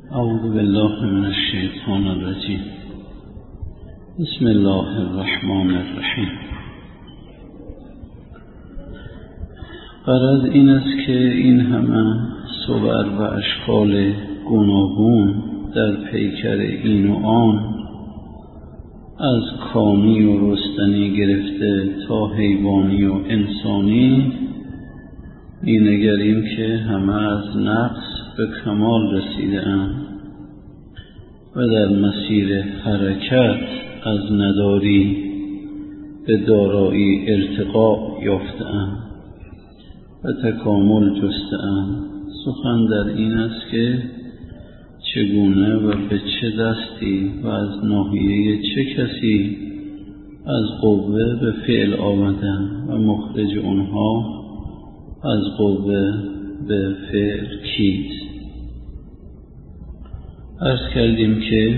اعوذ بالله من الشیطان الرجیم. بسم الله الرحمن الرحیم. غرض این است که این همه صور و اشکال گوناگون در پیکر این و آن، از کانی و رستنی گرفته تا حیوانی و انسانی، می‌نگریم که همه از نقص به کمال رسیده اند و در مسیر حرکت از نداری به دارایی ارتقا یافته اند و تکامل جسته اند. سخن در این است که چگونه و به چه دستی و از ناحیه چه کسی از قوه به فعل آمدن و مخرج آنها از قوه به فعل کیست. عرض کردیم که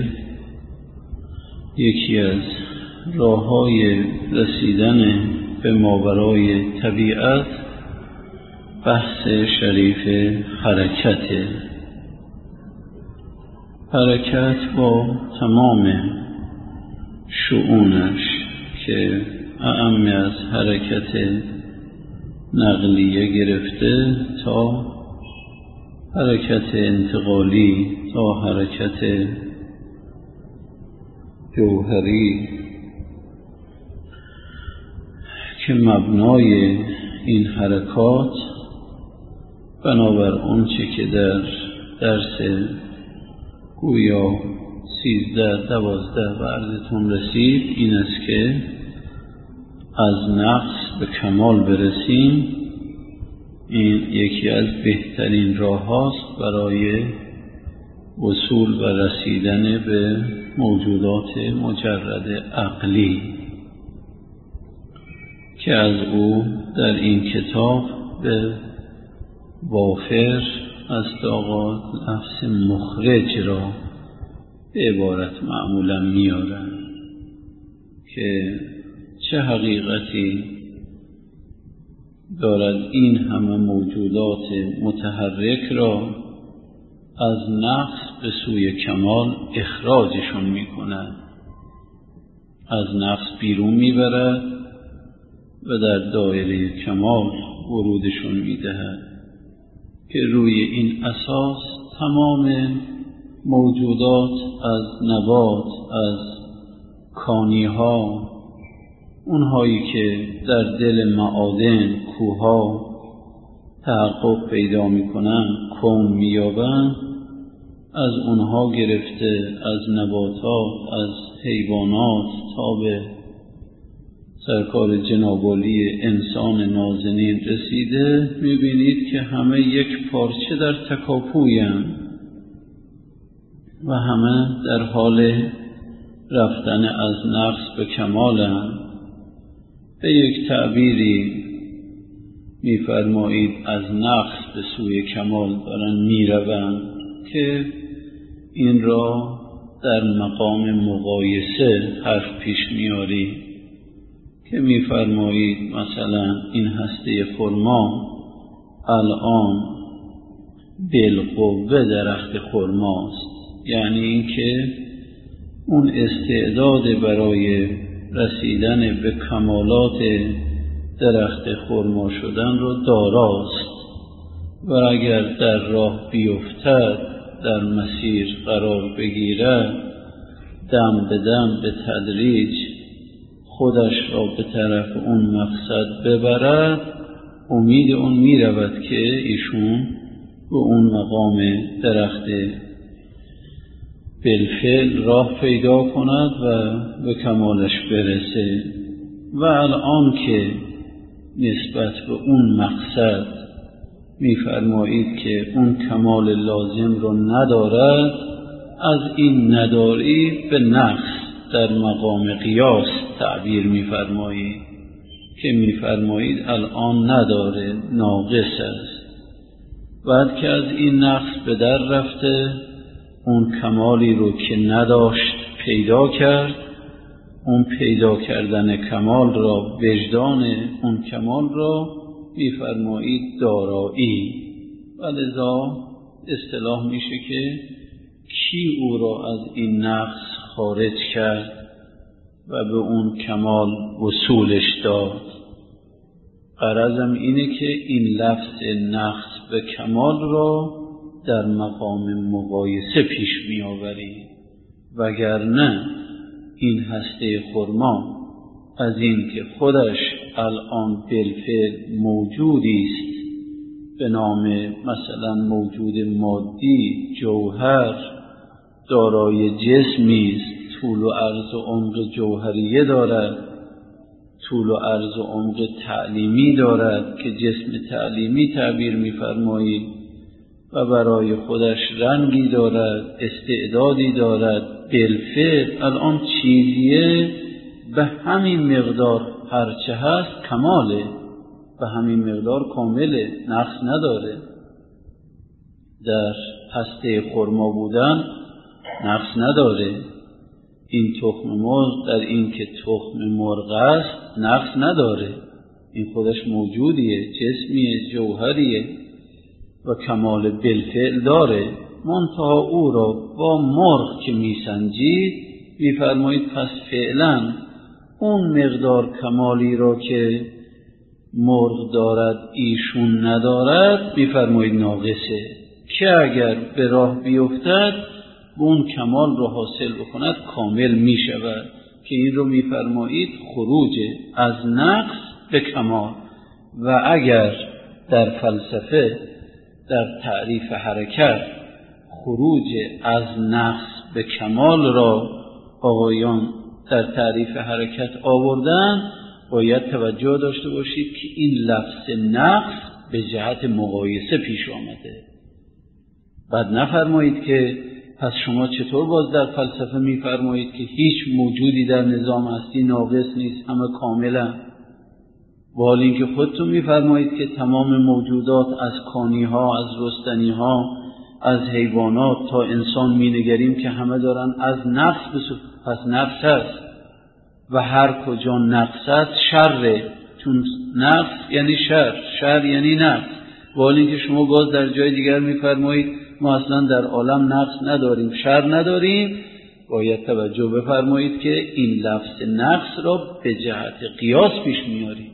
یکی از راه‌های رسیدن به ماورای طبیعت بحث شریف حرکت با تمام شؤونش که اعم از حرکت نقلیه گرفته تا حرکت انتقالی تا حرکت جوهری، که مبنای این حرکات بنابر آنچه که در درس گویا 13-12 عرضتون رسید این است که از نقص به کمال برسیم. این یکی از بهترین راه هاست برای وصول و رسیدن به موجودات مجرد عقلی که از او در این کتاب به وافر است آقا لفظ مخرج را به عبارت معمولا میارن که چه حقیقتی دارد این همه موجودات متحرک را از نقص به سوی کمال اخراجشون میکند، از نقص بیرون میبرد و در دایره کمال ورودشون میدهد، که روی این اساس تمام موجودات از نبات، از کانیها، اونهایی که در دل معادن، کوها تحقق پیدا میکنن، کون مییابند، از اونها گرفته از نباتات، از حیوانات تا به سرکار جنابعالی انسان نازنین رسیده، میبینید که همه یک پارچه در تکاپویند و همه در حال رفتن از نقص به کمالند. به یک تعبیری می‌فرمایید از نقص به سوی کمال دارن میروند، که این را در مقام مقایسه حرف پیش میاری که می‌فرمایید مثلا این هسته خرما الان بالقوه درخت خرماست، یعنی اینکه اون استعداد برای رسیدن به کمالات درخت خرما شدن رو داراست و اگر در راه بیفتد، در مسیر قرار بگیرد، دم به دم به تدریج خودش را به طرف اون مقصد ببرد، امید اون میرود که ایشون به اون مقام درخت بالفعل راه پیدا کند و به کمالش برسه. و الان که نسبت به اون مقصد می‌فرمایید که اون کمال لازم رو ندارد، از این نداری به نقص در مقام قیاس تعبیر می‌فرمایید که می‌فرمایید الان نداره، ناقص است. بعد که از این نقص به در رفته، اون کمالی رو که نداشت پیدا کرد، اون پیدا کردن کمال را، وجدان اون کمال را می‌فرمایید دارایی، و لذا اصطلاح میشه که کی او را از این نقص خارج کرد و به اون کمال وصولش داد. غرضم اینه که این لفظ نقص به کمال را در مقام مقایسه پیش می آوریم، وگرنه این هسته خرما از این که خودش الان بالفعل موجودی است به نام مثلا موجود مادی، جوهر، دارای جسمی است، طول و عرض و عمق جوهریه دارد، طول و عرض و عمق تعلیمی دارد که جسم تعلیمی تعبیر می‌فرمایید و برای خودش رنگی دارد، استعدادی دارد. بالفعل الان چیزیه به همین مقدار هرچه هست کماله، به همین مقدار کامله، نقص نداره. در هسته خرما بودن نقص نداره. این تخم مرغ در این که تخم مرغ است نقص نداره، این خودش موجودیه، جسمیه، جوهریه و کمال بالفعل داره. منتها او را با مرغ که میسنجید میفرمایید پس فعلا اون مقدار کمالی را که مرغ دارد ایشون ندارد میفرمایید ناقصه، که اگر به راه بیفتد اون کمال را حاصل بکند کامل می شود، که این رو میفرمایید خروج از نقص به کمال. و اگر در فلسفه در تعریف حرکت خروج از نقص به کمال را آقایان در تعریف حرکت آوردن، باید توجه داشته باشید که این لفظ نقص به جهت مقایسه پیش آمده. بعد نفرمایید که پس شما چطور باز در فلسفه میفرمایید که هیچ موجودی در نظام هستی ناقص نیست، همه کاملا، با حال اینکه خودتون میفرمایید که تمام موجودات از کانی‌ها، از رستنی‌ها، از حیوانات تا انسان مینگریم که همه دارن از نقص پس نقص هست و هر کجا نقص هست شره، چون نقص یعنی شر یعنی نقص. با حال اینکه شما باز در جای دیگر میفرمایید ما اصلا در عالم نقص نداریم، شر نداریم. باید توجه بفرمایید که این لفظ نقص را به جهت قیاس پیش میاریم،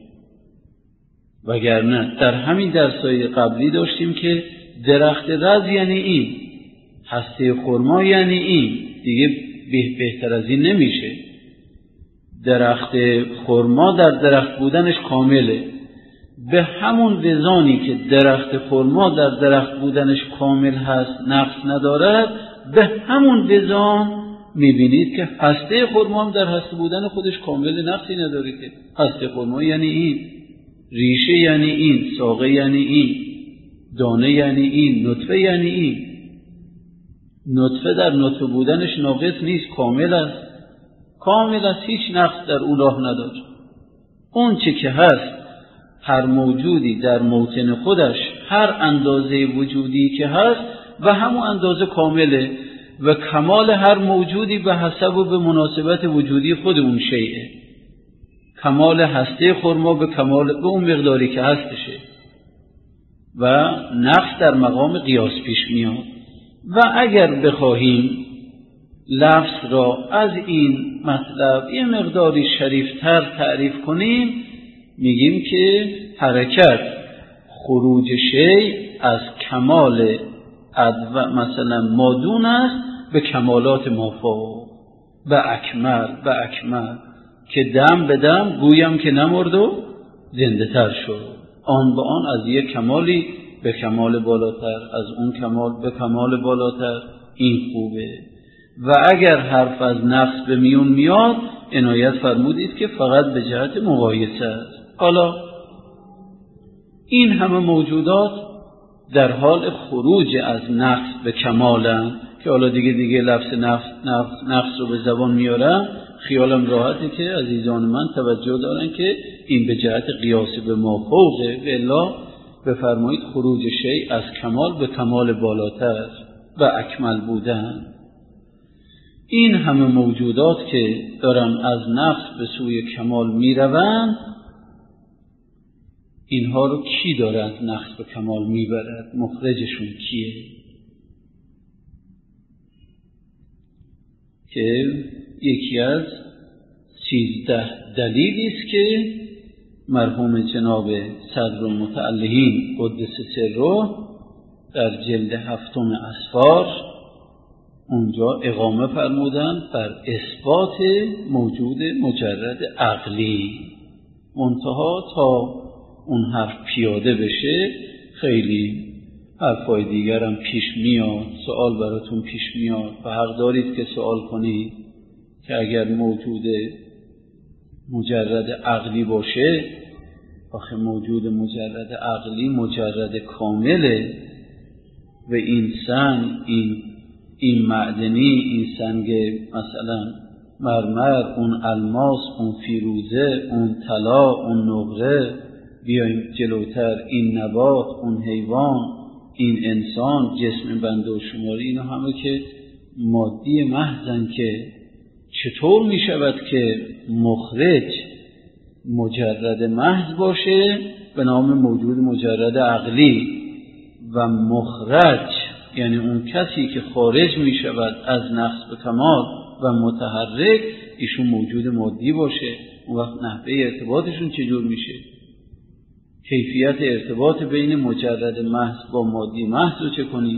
وگرنه در همین درسای قبلی داشتیم که درخت رز یعنی این، هسته خرما یعنی این، دیگه بهتر از این نمیشه. درخت خرما در درخت بودنش کامله، به همون وزانی که درخت خرما در درخت بودنش کامل هست، نقص ندارد، به همون وزان میبینید که هسته خرما هم در هسته بودن خودش کامل، نقصی نداره. که هسته خرما یعنی این، ریشه یعنی این، ساقه یعنی این، دانه یعنی این، نطفه یعنی این. نطفه در نطفه بودنش ناقص نیست، کامل است، کامل است، هیچ نقص در اون راه نداره. اون چه که هست هر موجودی در موطن خودش هر اندازه وجودی که هست و همون اندازه کامله و کمال هر موجودی به حسب و به مناسبت وجودی خود اون شیئه. کمال هسته خرما به کمال به اون مقداری که هستشه و نقص در مقام قیاس پیش میاد. و اگر بخواهیم لفظ را از این مطلب یه مقداری شریفتر تعریف کنیم، میگیم که حرکت خروج شیء از کمال مثلا مادون است به کمالات مافوق، به اکمل که دم به دم گویم که نمرد و زنده تر شد. آن به آن از یک کمالی به کمال بالاتر، از اون کمال به کمال بالاتر. این خوبه. و اگر حرف از نقص به میون میاد عنایت فرمودید که فقط به جهت مقایسه است. حالا این همه موجودات در حال خروج از نقص به کمالن که حالا دیگه لفظ نقص رو به زبان میارم، خیالم راحته که عزیزان من توجه دارن که این به جهت قیاس به ما فوقه، و الا بفرمایید خروج شیء از کمال به کمال بالاتر و اکمل بودن. این همه موجودات که دارن از نقص به سوی کمال میروند، اینها رو کی داره از نقص به کمال میبرد؟ مخرجشون کیه؟ که یکی از 13 دلیلی است که مرحوم جناب صدر المتعلهین قدس سره در جلد 7 اسفار اونجا اقامه فرمودند بر اثبات موجود مجرد عقلی. منتها تا اون حرف پیاده بشه خیلی حرفای دیگر هم پیش میاد، سوال براتون پیش میاد و حق دارید که سوال کنید که اگر موجود مجرد عقلی باشه، آخه موجود مجرد عقلی مجرد کامله و این سنگ، این معدنی، این سنگ مثلا مرمر، اون الماس، اون فیروزه، اون طلا، اون نقره، بیایم جلوتر این نبات، اون حیوان، این انسان، جسم بنده و شماری، اینا همه که مادی محضن که چطور می شود که مخرج مجرد محض باشه به نام موجود مجرد عقلی و مخرج یعنی اون کسی که خارج می شود از نقص به کمال و متحرک ایشون موجود مادی باشه؟ اون وقت نحوه ارتباطشون چجور میشه؟ کیفیت ارتباط بین مجرد محض با مادی محض رو چه کنید؟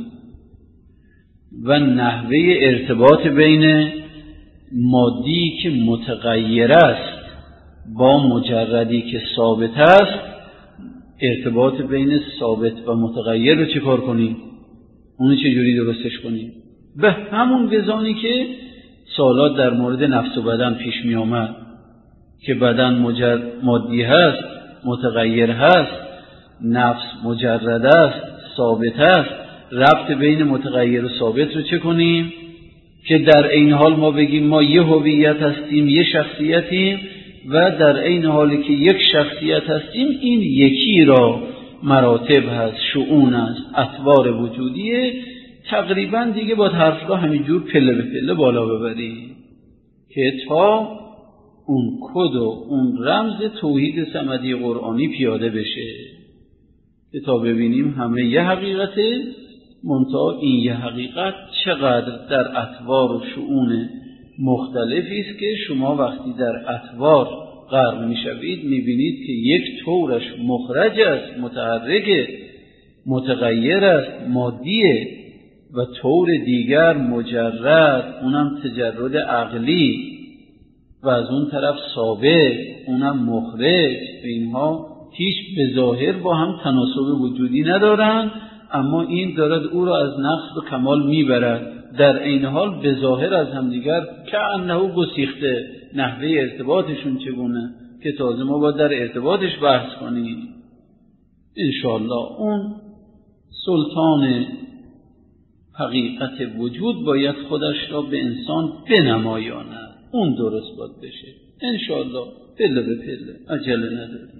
و نحوه ارتباط بین مادی که متغیر است با مجردی که ثابت است، ارتباط بین ثابت و متغیر رو چه کار کنید؟ اونو چجوری درستش کنید؟ به همون وزانی که سوالات در مورد نفس و بدن پیش می آمد که بدن مادی هست، متغیر هست، نفس مجرد است، ثابت است، ربط بین متغیر و ثابت رو چه کنیم؟ که در این حال ما بگیم ما یه هویت هستیم، یه شخصیتیم و در این حالی که یک شخصیت هستیم این یکی را مراتب هست، شؤون است، اطوار وجودیه، تقریبا دیگه با حرف را همینجور پله به پله بالا ببریم که تا اون کد و اون رمز توحید صمدی قرآنی پیاده بشه که تا ببینیم همه یه حقیقته، منتها این یه حقیقت چقدر در اطوار و شؤون مختلفی است که شما وقتی در اطوار غرق میشوید میبینید که یک طورش مخرج است، متحرک، متغیر است، مادیه و طور دیگر مجرد، اونم تجرد عقلی و از اون طرف ثابت، اونم مخرج. و اینها هیچ به ظاهر با هم تناسب وجودی ندارن، اما این دارد او را از نقص به کمال میبرد، در عین حال به ظاهر از همدیگر کأنه گسیخته. نحوه ارتباطشون چگونه که تازه ما باید در ارتباطش بحث کنیم انشاءالله. اون سلطان حقیقت وجود باید خودش را به انسان بنمایاند، اون درست باید بشه انشاءالله، پله به پله، عجله نداریم.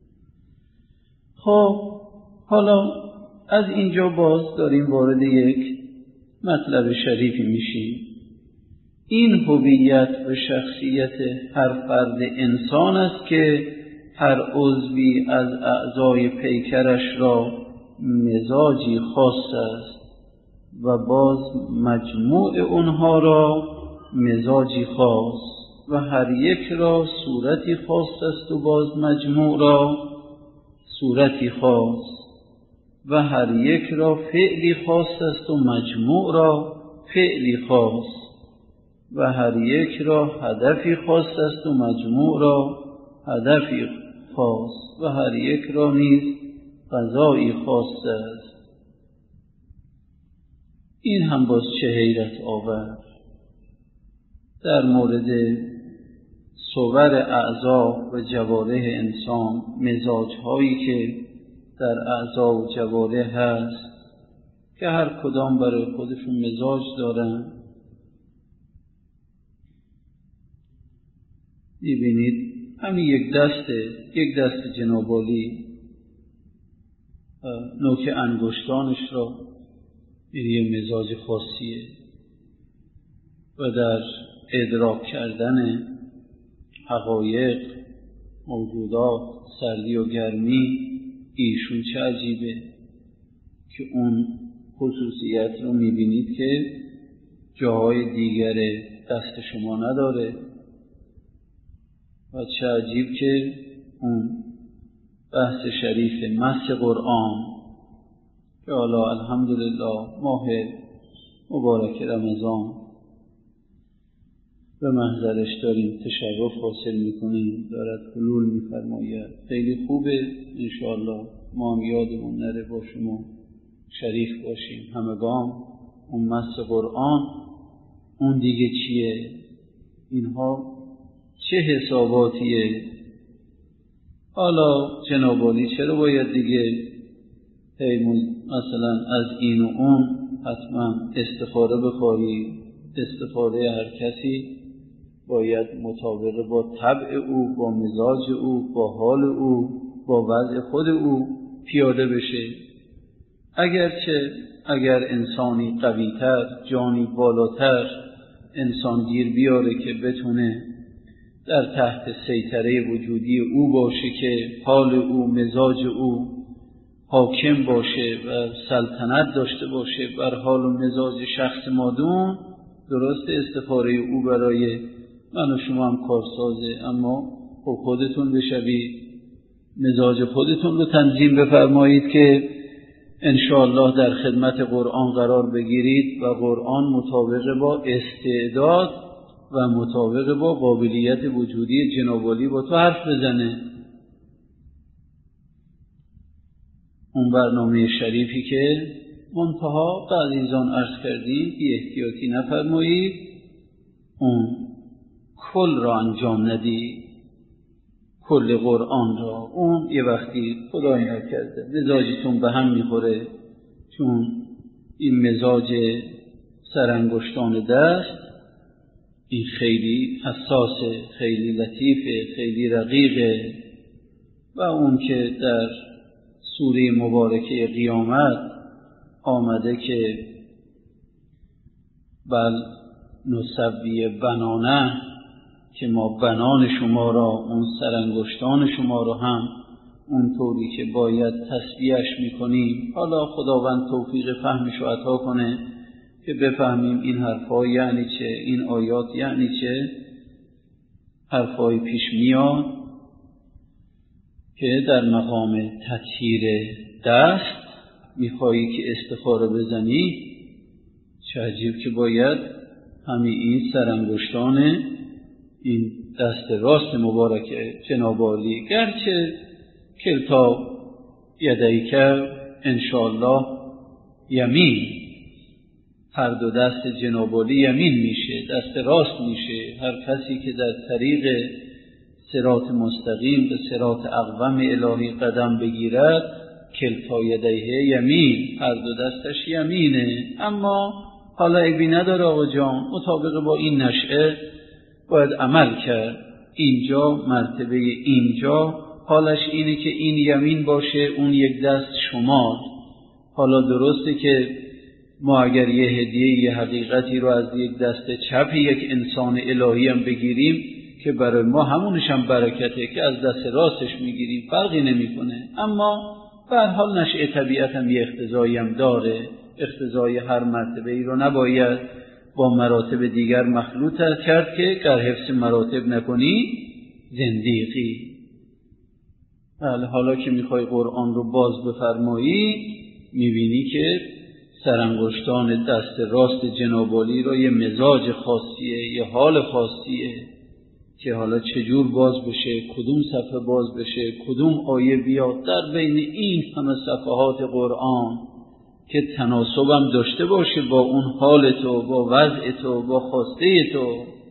خب حالا از اینجا باز داریم وارد یک مطلب شریفی میشیم. این هویت و شخصیت هر فرد انسان است که هر عضوی از اعضای پیکرش را مزاجی خاص است و باز مجموع اونها را مزاجی خاص و هر یک را صورتی خاص است و باز مجموع را صورتی خاص و هر یک را فعلی خاص است و مجموع را فعلی خاص و هر یک را هدفی خاص است و مجموع را هدفی خاص و هر یک را نیز غذایی خاص است. این هم باز چه حیرت آور در مورد صور اعضا و جوارح انسان، مزاج‌هایی که در اعضا و جوارح هست که هر کدام برای خودشون مزاج دارن. می‌بینید همین یک دست جناب عالی نوک انگشتانش را یه مزاج خاصیه و در ادراک کردن حقایق، موجودات، سردی و گرمی ایشون چه عجیبه که اون خصوصیت رو میبینید که جاهای دیگر دست شما نداره و چه عجیب که اون بحث شریف مس قرآن که حالا الحمدلله ماه مبارک رمضان به محضرش داریم تشرف حاصل میکنیم، دارد حلول میفرماید. خیلی خوبه، انشاءالله ما هم یادمون نره با شما شریف باشیم همگان. اون مس قرآن اون دیگه چیه؟ اینها چه حساباتیه؟ حالا جناب عالی چرا باید دیگه مثلا از این و اون حتما استخاره بخواهی؟ استخاره هر کسی باید مطابق با طبع او، با مزاج او، با حال او، با وضع خود او پیاده بشه. اگر انسانی قوی‌تر، جانی بالاتر انسان گیر بیاره که بتونه در تحت سیطره وجودی او باشه، که حال او، مزاج او حاکم باشه و سلطنت داشته باشه بر حال و مزاج شخص مادون، درست استخاره او برای من و شما هم کارسازه، اما خودتون بشوید مزاج خودتون رو تنظیم بفرمایید که انشاءالله در خدمت قرآن قرار بگیرید و قرآن مطابق با استعداد و مطابق با قابلیت وجودی جناب عالی با تو حرف بزنه. اون برنامه شریفی که منتها عزیزان عرض کردیم بی احتیاطی نفرمایید، اون کل را انجام ندید، کل قرآن را. اون یه وقتی خدای نکرده مزاجتون به هم میخوره، چون این مزاج سرانگشتان دست این خیلی حساسه، خیلی لطیفه، خیلی رقیقه. و اون که در سوره مبارکه قیامت آمده که بل نسوی بنانه، که ما بنان شما را، اون سرانگشتان شما را هم اونطوری که باید تسبیحش میکنیم. حالا خداوند توفیق فهمش رو عطا کنه که بفهمیم این حرفا یعنی چه، این آیات یعنی چه. حرفای پیش میاد که در مقام تطهیر دست میخوایی که استخاره بزنی، چه عجیب که باید همین این سرانگشتان این دست راست مبارک جناب عالی، گرچه کلتا یدیک انشاءالله یمین، هر دو دست جناب عالی یمین میشه، دست راست میشه. هر کسی که در طریق صراط مستقیم به صراط اقوم الهی قدم بگیرد، کلتا یدیه یمین، هر دو دستش یمینه. اما حالا عیبی نداره آقا جان، مطابق با این نشأه باید عمل کرد. اینجا مرتبه اینجا حالش اینه که این یمین باشه، اون یک دست شمال. حالا درسته که ما اگر یه هدیه، یه حقیقتی رو از یک دست چپ یک انسان الهی هم بگیریم که برای ما همونش هم برکته که از دست راستش میگیریم، فرقی نمیکنه. اما به هر حال نشأه طبیعت هم یه اقتضایی هم داره. اقتضای هر مرتبه ای رو نباید با مراتب دیگر مخلوط کرد که در حفظ مراتب نکنی زندیقی. حالا که میخوای قرآن رو باز بفرمایی، میبینی که سرانگشتان دست راست جناب عالی را یه مزاج خاصیه، یه حال خاصیه که حالا چجور باز بشه، کدوم صفحه باز بشه، کدوم آیه بیاد در بین این همه صفحات قرآن که تناسبم داشته باشه با اون حال تو، با وضع تو، با خواسته تو،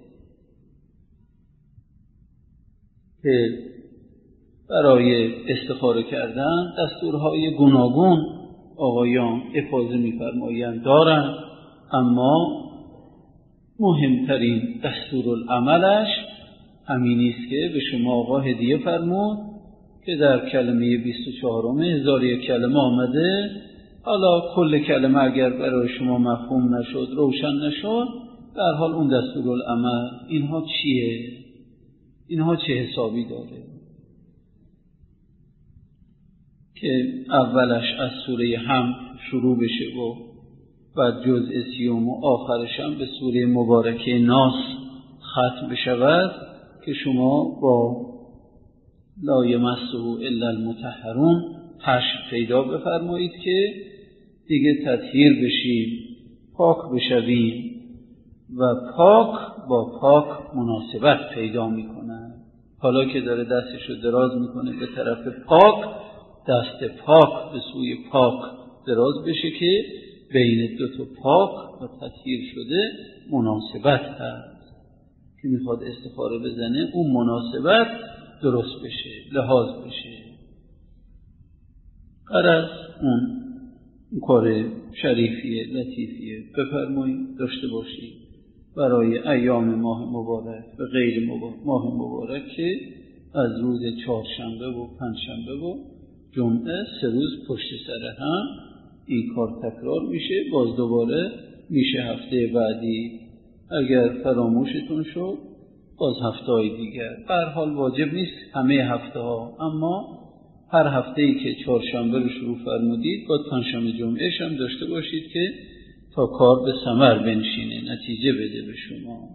که برای استخاره کردن دستورهای گوناگون آقایان افاضه می‌فرمایند دارن، اما مهمترین دستورالعملش همینی است که به شما آقا هدیه فرمود که در کلمه 24 هزار یک کلمه آمده. حالا کل کلمه اگر برای شما مفهوم نشد، روشن نشد، در حال اون دستورالعمل اینها چیه؟ اینها چه حسابی داره؟ که اولش از سوره حمد شروع بشه و و جزء 30 آخرش هم به سوره مبارکه ناس ختم بشود که شما با لا یمسه الا المطهرون حشر پیدا بفرمایید که دیگه تطهیر بشیم، پاک بشویم و پاک با پاک مناسبت پیدا میکنه. حالا که داره دستشو دراز میکنه به طرف پاک، دست پاک به سوی پاک دراز بشه که بین دو تا پاک و تطهیر شده مناسبت هست که میخواد استخاره بزنه، اون مناسبت درست بشه، لحاظ بشه. غرض اون کار شریفیه، لطیفیه بفرمایید داشته باشید برای ایام ماه مبارک و غیر ماه مبارک که از روز چهارشنبه و پنجشنبه و جمعه 3 روز پشت سر هم این کار تکرار میشه. باز دوباره میشه هفته بعدی اگر فراموشتون شد باز هفته‌های دیگر. به هر حال واجب نیست همه هفته ها، اما هر هفته‌ای که چهارشنبه رو شروع فرمودید باید پنجشنبه جمعهش هم داشته باشید که تا کار به ثمر بنشینه، نتیجه بده به شما.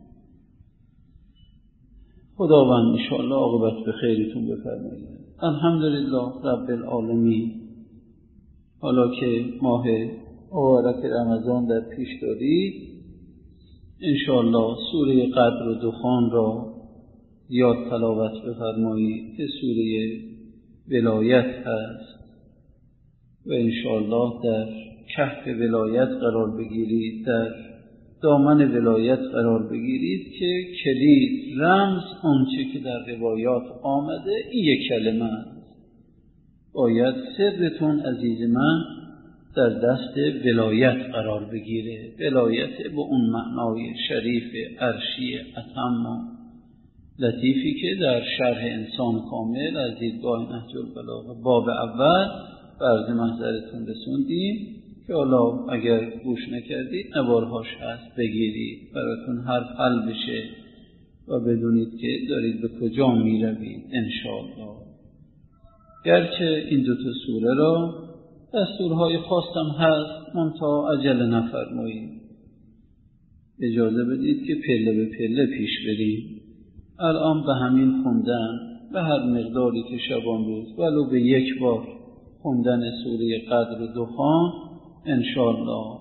خداوند ان شاء الله عاقبت به خیرتون بفرماید. الحمدلله رب العالمین. حالا که ماه مبارک رمضان در پیش دارید، ان شاء الله سوره قدر و دخان را زیاد تلاوت بفرمایید که سوره ولایت هست و ان شاء الله در کهف ولایت قرار بگیرید، در دامن ولایت قرار بگیرید که کلید، رمز، آنچه که در روایات آمده این یک کلمه است. باید سرتون عزیز من در دست ولایت قرار بگیره. ولایت به اون معنای شریف عرشی اتم و لطیفی که در شرح انسان کامل از دیدگاه نهج البلاغه باب اول به عرض محضرتون رسوندیم که حالا اگر گوش نکردید نوارهاش هست بگیرید براتون حرف حل بشه و بدونید که دارید به کجا می روید انشاءالله. گرچه این 2 سوره را دستورهای خاصم هست، منتها عجله نفرمایید، اجازه بدید که پله به پله پیش بریم. الان به همین خوندن به هر مقداری که شبان روز ولو به 1 بار خوندن سوره قدر و دخان انشاءالله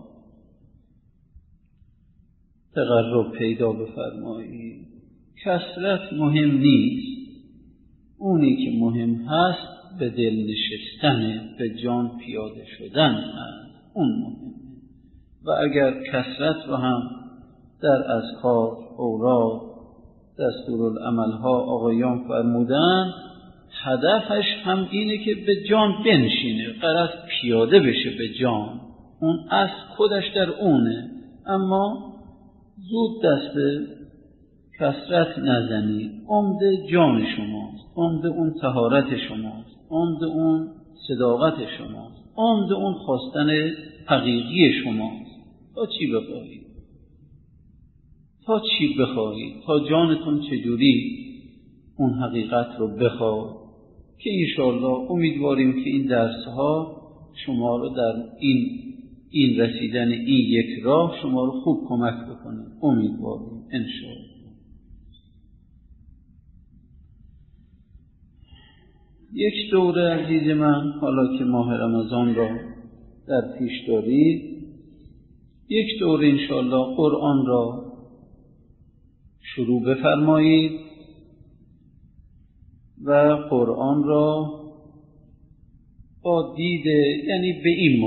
تقرب پیدا بفرمایید. کثرت مهم نیست، اونی که مهم هست به دل نشستن، به جان پیاده شدن هست، اون مهمه. و اگر کثرت رو هم در اذکار، اوراق، دستورالعمل‌ها آقایان فرمودن، هدفش هم اینه که به جان بنشینه، غرض پیاده بشه به جان، اون اصل خودش در اونه. اما زود دست کثرت نزنید، عمده جان شماست، عمده اون طهارت شماست، عمده اون صداقت شماست، عمده اون خواستن حقیقی شماست. تا چی بخواهید؟ تا چی بخواهید؟ تا جانتون چجوری اون حقیقت رو بخواد که انشاءالله امیدواریم که این درسها شما رو در این رسیدن این یک راه شما رو خوب کمک بکنه. امیدواریم انشاءالله. یک دوره عزیز من، حالا که ماه رمضان را در پیش دارید، یک دوره انشاءالله قرآن را شروع بفرمایید و قرآن را با دید، یعنی به این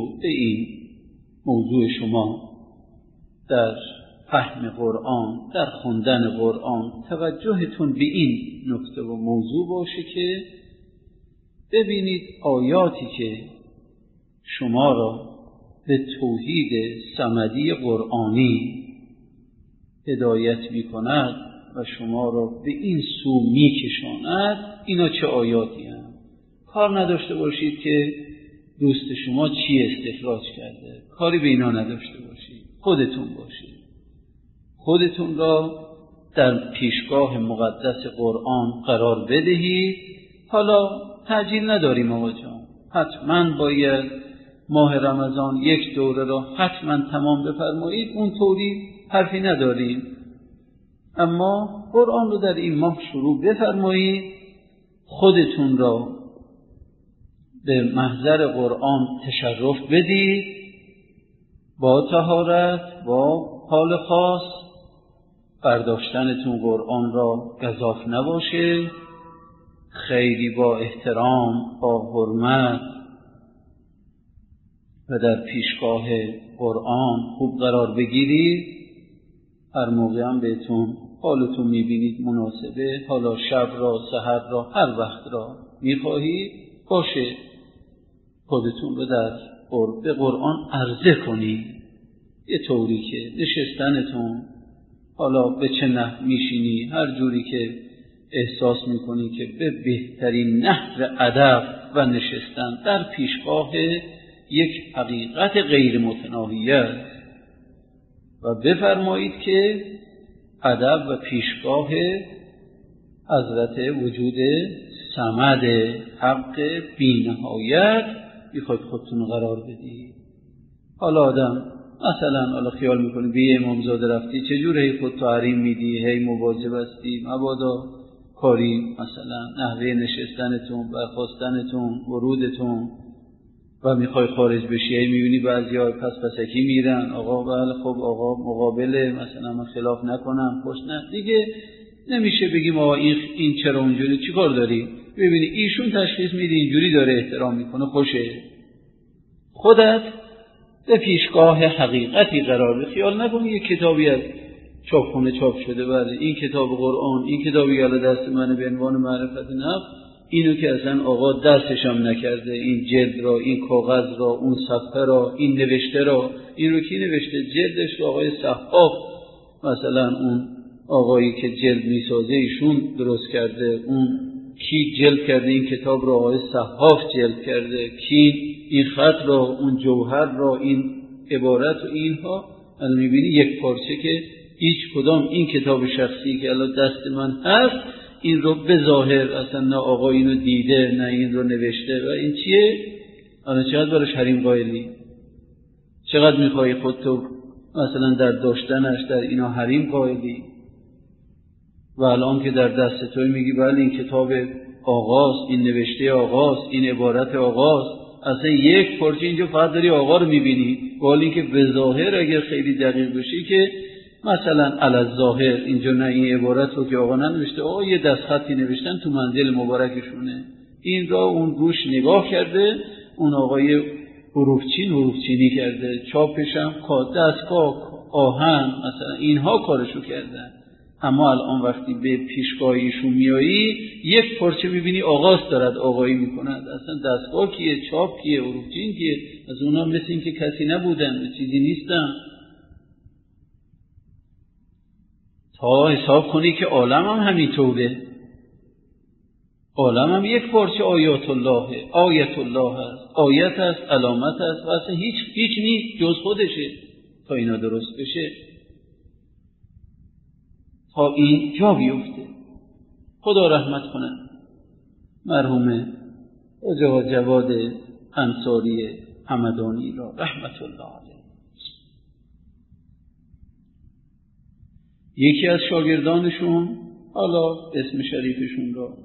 موضوع شما در فهم قرآن، در خوندن قرآن توجهتون به این نکته و موضوع باشه که ببینید آیاتی که شما را به توحید صمدی قرآنی هدایت می کند و شما را به این سو می کشاند، اینا چه آیاتی هم؟ کار نداشته باشید که دوست شما چی استخراج کرده، کاری به اینا نداشته باشید، خودتون باشید، خودتون را در پیشگاه مقدس قرآن قرار بدهید. حالا تعجیل نداریم آقا جان، حتما باید ماه رمضان یک دوره را حتما تمام بفرمایید، اون طوری حرفی نداریم، اما قرآن رو در این ماه شروع بفرمایید، خودتون را به محضر قرآن تشرف بدید، با طهارت، با حال خاص، برداشتنتون قرآن را گزاف نباشه، خیلی با احترام، با حرمت و در پیشگاه قرآن خوب قرار بگیرید. هر موقع هم بهتون حالتون میبینید مناسبه، حالا شب را، سحر را، هر وقت را میخواهید باشه، خودتون رو در به قرآن عرضه کنید، یه طوری که نشستنتون حالا به چه نحو میشینی، هر جوری که احساس میکنی که به بهترین نحو ادب و نشستن در پیشگاه یک حقیقت غیر متناهیه است و بفرمایید که ادب و پیشگاه حضرت وجود صمد حق بی‌نهایت میخواید خودتون قرار بدید. حالا آدم مثلا خیال میکنی به یه امامزاده رفتی، چجور هی خودتو حریم میدی، هی مواظب هستی، مبادا کاری مثلا نحوه نشستنتون، برخاستنتون، ورودتون و میخوای خارج بشی، هی میبینی بعضی‌ها پسکی میرن، آقا بله خب آقا مقابله، مثلا من خلاف نکنم، خوش نه دیگه نمیشه بگیم آقا این چرا اونجوری، چیکار داری؟ ببینی ایشون تشخیص میده اینجوری داره احترام میکنه، خوشه. خودت به پیشگاه حقیقتی قرار به، خیال نکنی یک کتابی از چاپخونه چاپ شده، بله این کتاب قرآن، این کتابی که دست منه به عنوان معرفت نفس، اینو که اصلا آقا درسش هم نکرده، این جلد را، این کاغذ را، اون صفحه را، این نوشته را، این رو کی نوشته؟ جلدش را آقای صحاف، مثلا اون آقایی که جلد میسازه ایشون درست کرده، اون کی جلد کرده این کتاب را؟ آقای صحاف جلد کرده، کی این خط را، اون جوهر را، این عبارت و اینها. الان میبینی یک پارچه که هیچ کدام این کتاب شخصی که الان دست من هست این رو به ظاهر اصلا نه آقا اینو دیده نه این رو نوشته، و این چیه؟ الان چقدر براش حریم قائلی؟ چقدر میخوای خودتو مثلا در داشتنش در اینا حریم قائلی؟ و الان که در دست توی میگی بله این کتاب آقاست، این نوشته آقاست، این عبارت آقاست، اصلا یک پارچه اینجا فقط داری آقا رو میبینی، ولی که به ظاهر اگر خیلی دقیق بشی که مثلا علی ظاهر اینجا نه این عبارت رو که آقا ننوشته، آقا یه دست خطی نوشتن تو منزل مبارکشونه، این را اون روش نگاه کرده، اون آقای حروفچینی کرده، چاپش هم دستگاه آهن مثلا اینها کارشو کردن. اما الان وقتی به پیشگاهیشون میایی یک پارچه میبینی آغاز دارد آقایی میکنند، اصلا دستگاه کیه، چاپ کیه، حروفچین کیه، از اونا مثل این که کسی نبودن، چیزی نیستن. تا حساب کنی که عالم هم همینطوره، عالم هم یک پارچه آیات الله هست، آیت هست، علامت هست و اصلا هیچ نیست جز خودشه تا اینا درست بشه، تا این جا بیفته. خدا رحمت کنه مرحوم حاج جواد انصاری همدانی را رحمت الله علیه. یکی از شاگردانشون، حالا اسم شریفشون را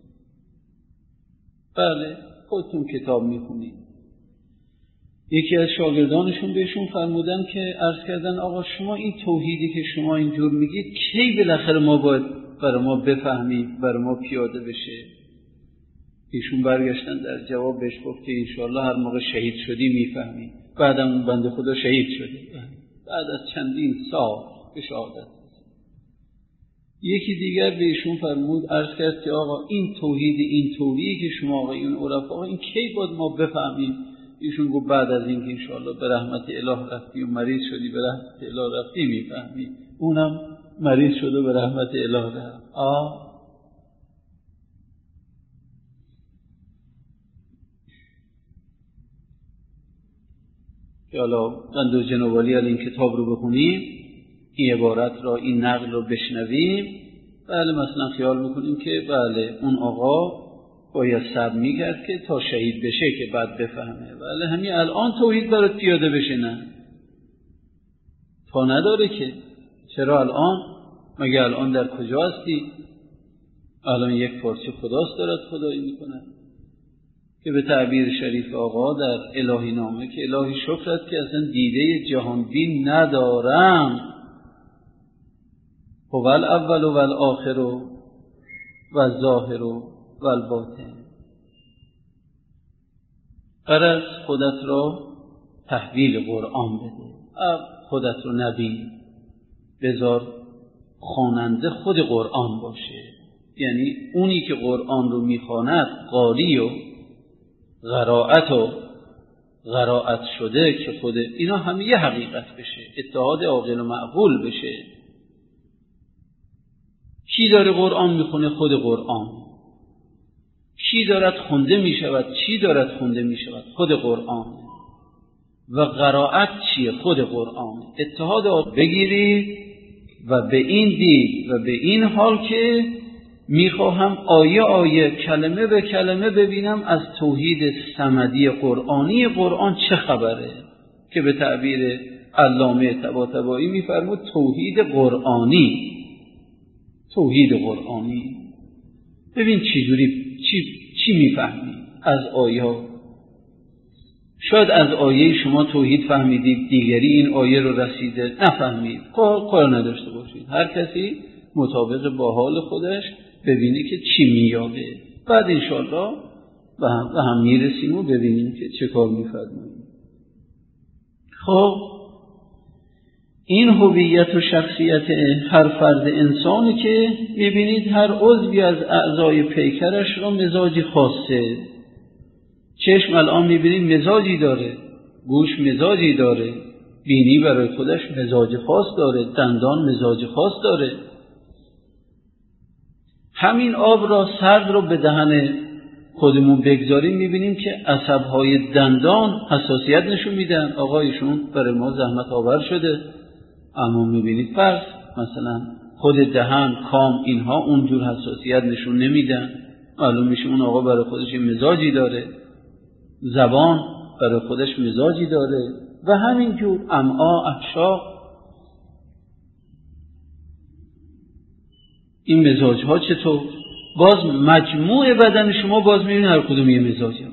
بله خودتون کتاب میخونید، یکی از شاگردانشون بهشون فرمودن که عرض کردن آقا شما این توحیدی که شما اینجور میگید کی بالاخره ما باید برای ما بفهمید، برای ما پیاده بشه؟ ایشون برگشتن در جواب بهش گفت که انشاءالله هر موقع شهید شدی میفهمی. بعدم اون بنده خدا شهید شده بعد از چندین سال به شهادت. یکی دیگر به ایشون فرمود عرض کرد که آقا این توحید این طوری که شما آقایون عرفا این کی باید ما بفهمیم؟ ایشون گفت بعد از این که انشاءالله به رحمت اله رفتی و مریض شدی به رحمت اله رفتی میفهمی. اونم مریض شده به رحمت اله رفت. که حالا بنده جنابالی این کتاب رو بخونیم، این عبارت را، این نقل رو بشنویم، بله مثلا خیال میکنیم که بله اون آقا باید صبر میکرد که تا شهید بشه که بعد بفهمه. ولی همین الان توحید برات پیاده بشه نه، تا نداره که. چرا الان؟ مگه الان در کجا هستی؟ الان یک پارچه خداست دارد خدایی میکنه که به تعبیر شریف آقا در الهی نامه که الهی شکرت که اصلا دیده جهان بین ندارم، هو الاول و الآخر و الظاهر و الباطن. غرض خودت را تحویل قرآن بده، خودت رو نبین، بذار خواننده خود قرآن باشه. یعنی اونی که قرآن رو میخواند قاری و قرائت شده که خود اینا همه یه حقیقت بشه، اتحاد عاقل و معقول بشه. کی داره قرآن میخونه؟ خود قرآن. کی دارد خونده میشود؟ چی دارد خونده میشود؟ خود قرآن. و قرائت چیه؟ خود قرآن. اتحاد عاقل بگیرید و به این دید و به این حال که میخواهم آیه آیه کلمه به کلمه ببینم از توحید صمدی قرآنی قرآن چه خبره، که به تعبیر علامه طباطبایی میفرمود توحید قرآنی. توحید قرآنی ببین چی میفهمی از آیه. شاید از آیه شما توحید فهمیدید، دیگری این آیه رو رسیده نفهمید، کار نداشته باشید. هر کسی مطابق با حال خودش ببینه که چی میابه، بعد انشالله به هم میرسیم و ببینیم که چه کار میفرماییم. خب این هویت و شخصیت هر فرد انسانی که میبینید هر عضوی از اعضای پیکرش را مزاجی خاصه. چشم الان میبینید مزاجی داره، گوش مزاجی داره، بینی برای خودش مزاج خاص داره، دندان مزاج خاص داره. همین آب را سرد رو به دهن خودمون بگذاریم میبینیم که عصبهای دندان حساسیت نشون میدن. آقایشون برای ما زحمت آور شده، اما میبینید فرض مثلا خود دهن، کام، اینها اونجور حساسیت نشون نمیدن. معلوم میشه اون آقا برای خودش مزاجی داره. زبان برای خودش مزاجی داره و همینجور امعا، احشا، این مزاج ها چطور؟ باز مجموع بدن شما باز میبینید هر کدوم یه مزاجی هم.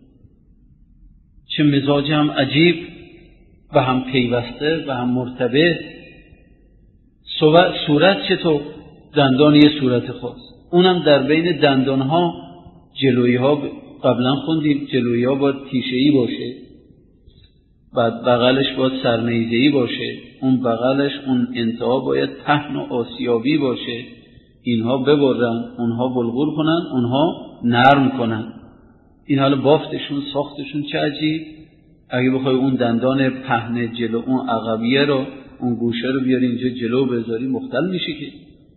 چه مزاجی هم عجیب و هم پیوسته و هم مرتبط. صورت چطور؟ دندان یه صورت خاص، اونم در بین دندان ها جلویی ها قبلا خوندیم جلویی ها باید تیشه‌ای باشه، بعد بغلش باید سرنیزه‌ای باشه، اون بغلش اون انتها باید پهن و آسیابی باشه. اینها ببرن، اونها بلغور کنن، اونها نرم کنن. این حالا بافتشون، ساختشون چه عجیب. اگه بخوای اون دندان پهن جلو، اون عقبیه رو، اون گوشه رو بیاری اینجا جلو بذاری مختل میشه که.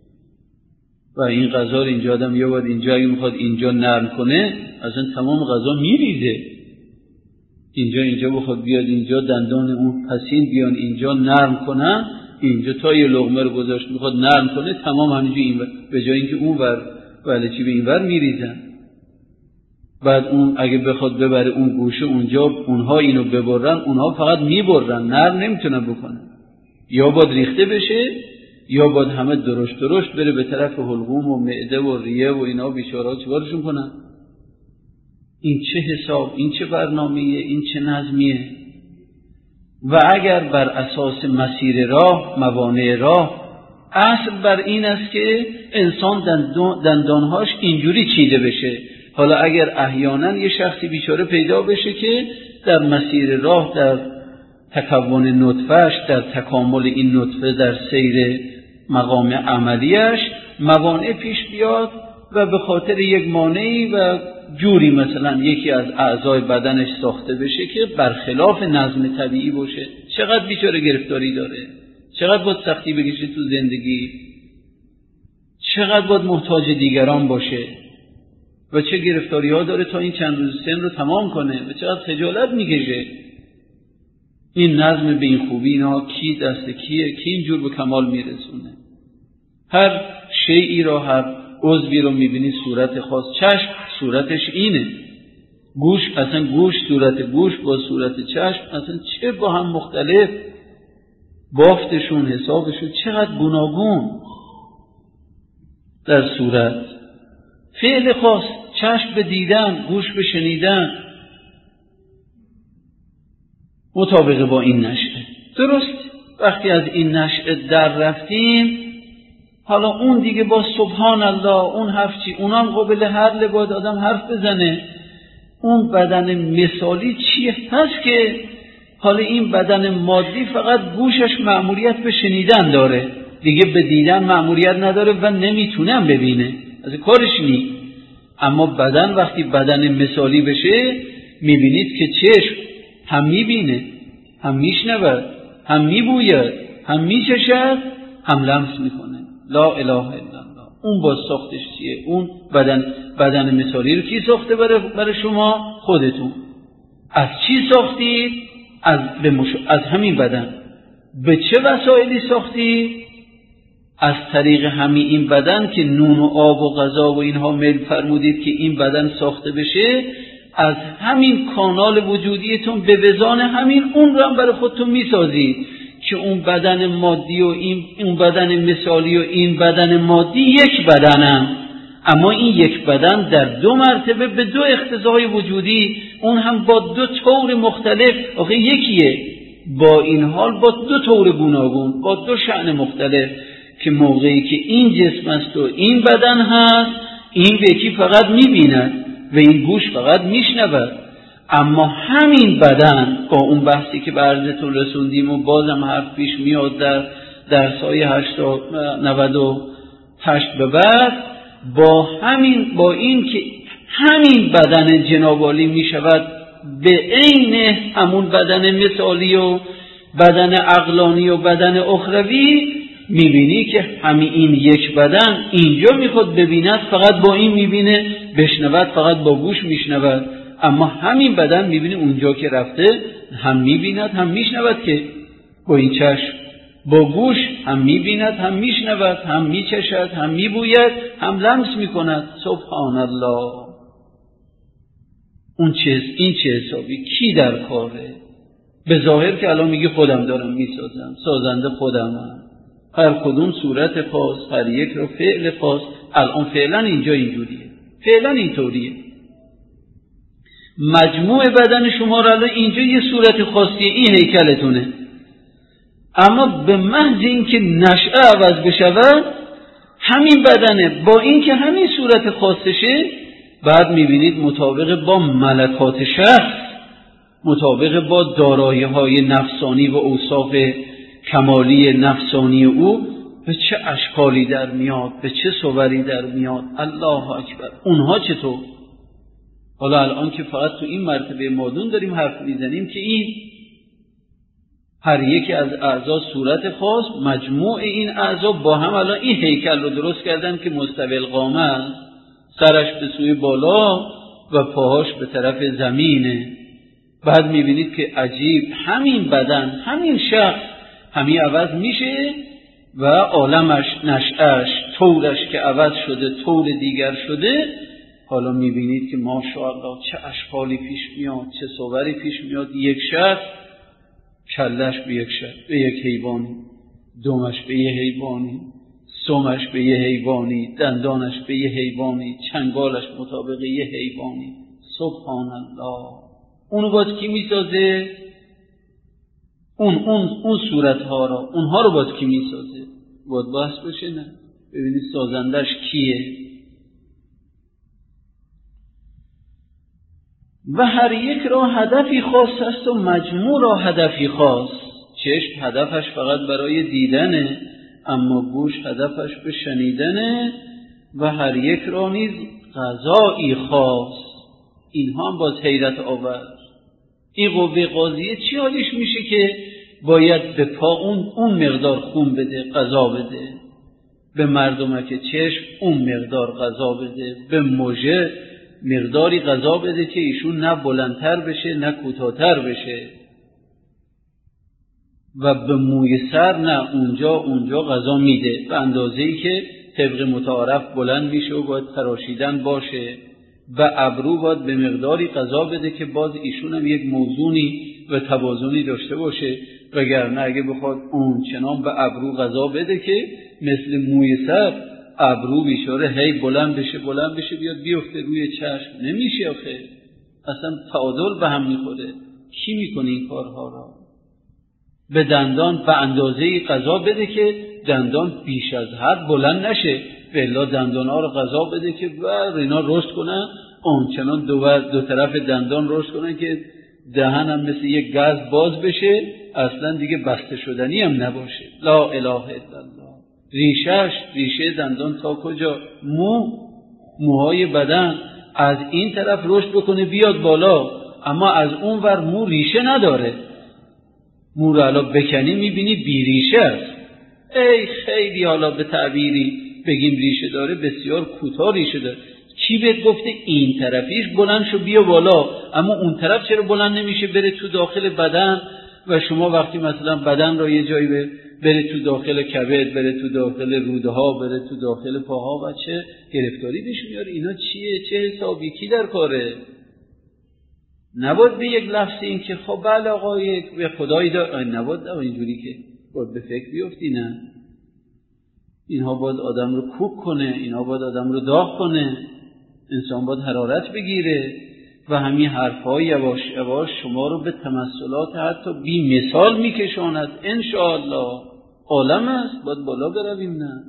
و این غذا رو اینجا آدم یا باید اینجا اگه میخواد اینجا نرم کنه اصلا تمام غذا میریزه. اینجا بخواد بیاد اینجا دندان اون پسین بیان اینجا نرم کنن، اینجا تا یه لقمه رو گذاشت میخواد نرم کنه تمام همینجا این به جای اینکه اون ور چی به این ور میریزن. بعد اون اگه بخواد ببره اون گوشه اونجا، اونها اینو ببرن، اونها فقط میبرن، نرم نمیتونن بکنن. یا باید ریخته بشه یا باید همه درشت بره به طرف حلقوم و معده و ریه و اینا. بیچاره‌ها چیکارشون کنن؟ این چه حساب، این چه برنامه‌ایه، این چه نظمیه؟ و اگر بر اساس مسیر راه، موانع راه، اصل بر این است که انسان دندانهاش اینجوری چیده بشه. حالا اگر احیانا یه شخصی بیچاره پیدا بشه که در مسیر راه، در تکون نطفهش، در تکامل این نطفه، در سیر مقام عملیش موانع پیش بیاد و به خاطر یک مانعی و جوری مثلا یکی از اعضای بدنش ساخته بشه که برخلاف نظم طبیعی باشه، چقدر بیچاره گرفتاری داره، چقدر باید سختی بکشه تو زندگی، چقدر باید محتاج دیگران باشه و چه گرفتاری ها داره تا این چند روز سن رو تمام کنه و چقدر خجالت میکشه. این نظم به این خوبی اینا کی دست کیه؟ کی اینجور به کمال میرسونه؟ هر شیئی را، هر عضوی رو میبینی صورت خاص، چشم صورتش اینه، گوش اصلا گوش صورت گوش با صورت چشم اصلا چه با هم مختلف، بافتشون حسابشون چقدر گوناگون در صورت. فعل خاص، چشم به دیدن، گوش به شنیدن، مطابق با این نشأه. درست وقتی از این نشأه در رفتیم، حالا اون دیگه با سبحان الله اون حرفچی، اونام قابل حل باید آدم حرف بزنه. اون بدن مثالی چیه هست که حالا این بدن مادی فقط گوشش مأموریت به شنیدن داره، دیگه به دیدن مأموریت نداره و نمیتونم ببینه، از کارش نی. اما بدن وقتی بدن مثالی بشه میبینید که چشم هم میبینه، هم میشنود، هم میبوید، هم میچشد، هم لمس میکنه. لا اله الا الله. اون با ساختش چیه؟ اون بدن مثالی رو کی ساخته برای شما؟ خودتون. از چی ساختید؟ از همین بدن. به چه وسایلی ساختید؟ از طریق همین این بدن که نون و آب و غذا و اینها میل فرمودید که این بدن ساخته بشه، از همین کانال وجودیتون به وزان همین اون رو هم برای خودتون میسازید که اون بدن مادی و اون بدن مثالی و این بدن مادی یک بدنن، اما این یک بدن در دو مرتبه به دو اقتضای وجودی، اون هم با دو طور مختلف، آخه یکیه، با این حال با دو طور گوناگون، با دو شأن مختلف، که موقعی که این جسم است و این بدن هست، این یکی فقط میبیند و این گوش فقط میشنود. اما همین بدن با اون بحثی که به عرضتون رسوندیم و بازم حرف پیش میاد در درسای 98 به بعد، با این که همین بدن جناب عالی میشود به عین همون بدن مثالی و بدن عقلانی و بدن اخروی، میبینی که همین این یک بدن اینجا میخواد ببیند فقط با این میبینه، بشنود فقط با گوش میشنود، اما همین بدن میبینی اونجا که رفته هم میبیند هم میشنود، که با این چشم، با گوش هم میبیند هم میشنود، هم میچشد هم میبوید هم لمس میکند. سبحان الله. این چه حسابی؟ کی در کاره؟ به ظاهر که الان میگه خودم دارم میسازم، سازنده خودمم، هر کدوم صورت خاص، هر یک رو فعل خاص. الان فعلا اینجا اینجوریه، فعلا اینطوریه. مجموع بدن شما را الان اینجا یه صورت خاصیه، این هیکلتونه، اما به محض اینکه نشأه عوض بشود همین بدنه با اینکه همین صورت خاصشه، بعد میبینید مطابق با ملکات شخص، مطابق با دارایی‌های نفسانی و اوصاف کمالی نفسانی او به چه اشکالی در میاد، به چه صوری در میاد. الله اکبر. اونها چطور؟ حالا الان که فقط تو این مرتبه مادون داریم حرف میزنیم که این هر یکی از اعضا صورت خاص، مجموع این اعضا با هم الان این هیکل رو درست کردن که مستوی القامه، سرش به سوی بالا و پاهاش به طرف زمینه. بعد میبینید که عجیب، همین بدن، همین شخص همین عوض میشه و عالمش، نشأش، طورش که عوض شده، طور دیگر شده. حالا میبینید که ماشاءالله چه اشکالی پیش میاد، چه صوری پیش میاد. یک شخص کلش به یک حیوانی، دمش به یک حیوانی، سمش به یک حیوانی، دندانش به یک حیوانی، چنگالش مطابق یک حیوانی. سبحان الله. اونو باز کی میسازه؟ اون صورتها را، اونها رو باز کی میسازه؟ باید بحث بشه، نه؟ ببینید سازندش کیه؟ و هر یک را هدفی خاص است و مجموع را هدفی خاص. چشم هدفش فقط برای دیدنه، اما گوش هدفش به شنیدنه، و هر یک را نیز غذایی خاص. اینها هم باز حیرت آور. این قوه قاضیه چی حالش میشه که باید به پا اون مقدار خون بده، غذا بده، به مردمک چشم اون مقدار غذا بده، به مژه مقداری غذا بده که ایشون نه بلندتر بشه نه کوتاه‌تر بشه، و به موی سر نه اونجا غذا میده به اندازه‌ای که طبق متعارف بلند میشه و باید تراشیدن باشه و ابرو باید به مقداری غذا بده که باز ایشون هم یک موزونی و توازنی داشته باشه، وگرنه اگه بخواد اون چنان به ابرو غذا بده که مثل موی سر ابرو بیچاره هی بلند بشه بیاد بیفته روی چشم، نمیشه آخه، اصلا تعادل به هم میخوره. کی میکنه این کارها را؟ به دندان به اندازه غذا بده که دندان بیش از حد بلند نشه، بلا دندان‌ها رو غذا بده که اینا رشد کنن، اونچنان دو طرف دندان رشد کنن که دهن هم مثل یک گاز باز بشه، اصلا دیگه بسته شدنی هم نباشه. لا اله الا الله. ریشه دندان تا کجا؟ موهای بدن از این طرف رشد بکنه بیاد بالا، اما از اون ور مو ریشه نداره. مو رو حالا بکنی میبینی بی ریشه است. ای خیلی حالا به تعبیری بگیم ریشه داره، بسیار کوتاه ریشه داره. کی بهت گفته این طرفیش بلند شو بیا بالا، اما اون طرف چرا بلند نمیشه بره تو داخل بدن؟ و شما وقتی مثلا بدن را یه جایی بره تو داخل کبد، بره تو داخل روده ها، بره تو داخل پاها و چه گرفتاری پیش میاره. اینا چیه؟ چه حسابی؟ کی در کاره؟ نباید به یک لفظ این که خب بله آقا به خدایی دار، نباید اینجوری که باید به فکر بیفتی. نه، اینها باید آدم رو کوک کنه، اینها باید آدم رو داغ کنه، انسان باید حرارت بگیره و همین حرفای یواش یواش شما رو به تمثلات حتی بی مثال میکشاند. انشاءالله عالم است، باید بالا برویم. نه،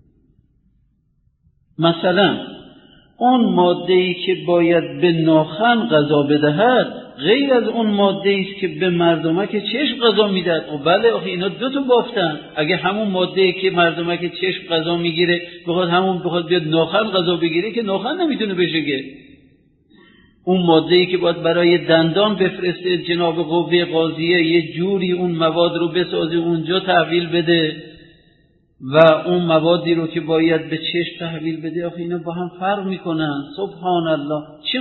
مثلا اون ماده‌ای که باید به ناخن غذا بدهد غیر از اون ماده‌ای است که به مردمک چشم غذا میدهد. و بله آخه اینا دو تا بافتن. اگه همون ماده‌ای که مردمک چشم غذا میگیره بخواد بیاد ناخن غذا بگیره که ناخن نمیتونه بشه. اون ماده‌ای که باید برای دندان بفرسته جناب قوه قاضیه یه جوری اون مواد رو بسازه اونجا تحویل بده و اون موادی رو که باید به چشم تحویل بده، آخه اینا با هم فرق میکنن. سبحان الله. چه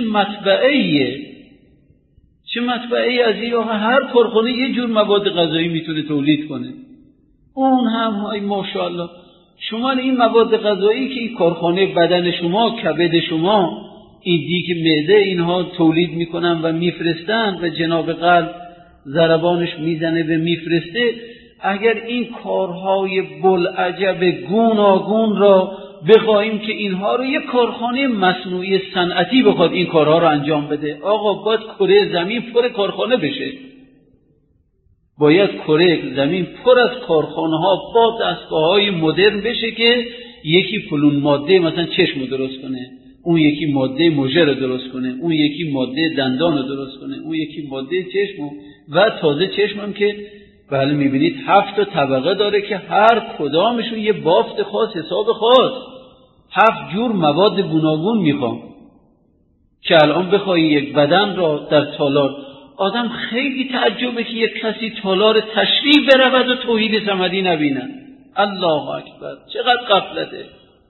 مطبعه‌ای از این؟ آخه هر کارخانه یه جور مواد غذایی میتونه تولید کنه. اون هم های ماشاءالله شما این مواد غذایی که این کارخانه بدن شما، کبد شما، این دیگ معده اینها تولید میکنن و میفرستن و جناب قلب ضربانش میزنه و میفرسته، اگر این کارهای بلعجب گوناگون را بخواهیم که اینها رو یک کارخانه مصنوعی صنعتی بخواد این کارها رو انجام بده، آقا باید کره زمین پر کارخانه بشه. باید کره زمین پر از کارخانه ها با دستگاه های مدرن بشه که یکی فلون ماده مثلا چشم رو درست کنه، اون یکی ماده مژه رو درست کنه، اون یکی ماده دندان رو درست کنه، اون یکی ماده چشم و تازه چشم هم که بله میبینید 7 طبقه داره که هر کدامشون یه بافت خاص، حساب خاص، 7 جور مواد گوناگون میخوام که الان بخوای یک بدن را در تالار، آدم خیلی تعجبه که یک کسی تالار تشریح برود و توحید صمدی نبینه. الله اکبر، چقدر غفلته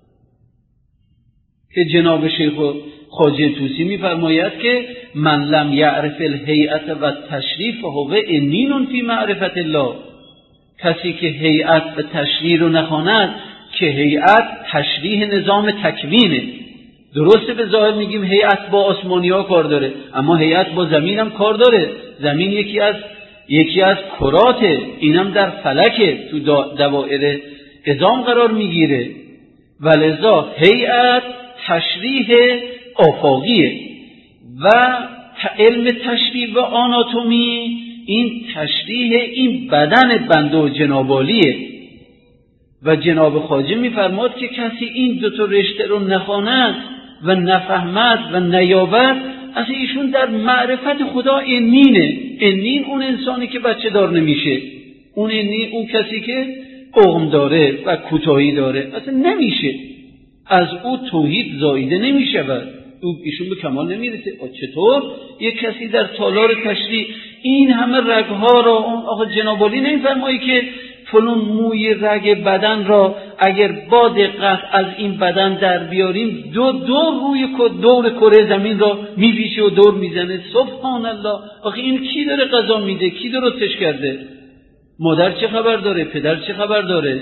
که جناب شیخ خواجه طوسی میفرماید که من لم یعرف الهیئت و تشریف فهو عنین فی معرفت الله. کسی که هیئت و تشریح رو نخواند، که هیئت تشریح نظام تکوینه، درسته به ظاهر میگیم هیئت با آسمانی ها کار داره، اما هیئت با زمین هم کار داره. زمین یکی از کراته، اینم در فلکه، تو دوائر عظام قرار میگیره. ولذا هیئت تشریح آفاقیه و علم تشریح و آناتومی این تشریح این بدن بنده و جنابالیه. و جناب خواجه میفرماد که کسی این 2 رشته رو نخواند و نفهمد و نیابد، از ایشون در معرفت خدا عنینه. عنین اون انسانی که بچه دار نمیشه، اون عنین اون کسی که قوم داره و کوتاهی داره، اصلا نمیشه، از او توحید زاییده نمیشود، ایشون به کمال نمیرسه. چطور یک کسی در تالار تشریح این همه رگها را، آقا جنابالی نمیفرمایی که فلون موی رگ بدن را اگر با دقت از این بدن در بیاریم دور کره زمین را میپیچه و دور میزنه. سبحان الله. آخه این کی داره غذا میده؟ کی درستش کرده؟ مادر چه خبر داره؟ پدر چه خبر داره؟